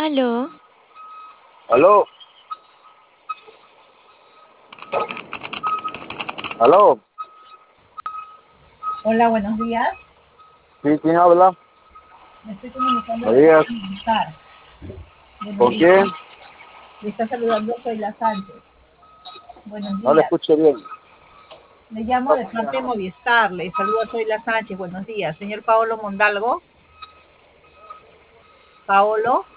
Aló, Aló, aló, Hola, buenos días. ¿sí? ¿Quién habla? Me estoy comunicando Buenos de días. Bienestar. Buenos ¿Por días. qué? Le está saludando Zoila Sánchez. Buenos No le días. escucho bien. Le llamo de parte de Movistar. Le saluda Zoila Sánchez. Buenos días. Señor Paolo Mondalgo. Paolo.